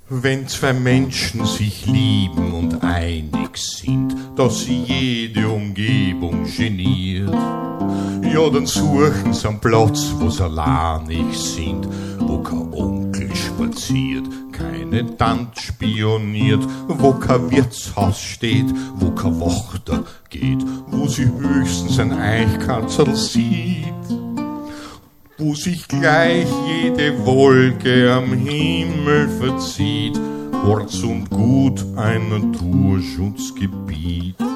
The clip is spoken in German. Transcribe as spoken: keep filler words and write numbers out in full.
Wenn zwei Menschen sich lieben und einig sind, dass sie jede Umgebung geniert, ja, dann suchen sie einen Platz, wo sie alleinig sind, wo kein Onkel spaziert, keine Tante spioniert, wo kein Wirtshaus steht, wo kein Wächter geht, wo sie höchstens ein Eichkatzel sieht, wo sich gleich jede Wolke am Himmel verzieht, kurz und gut ein Naturschutzgebiet.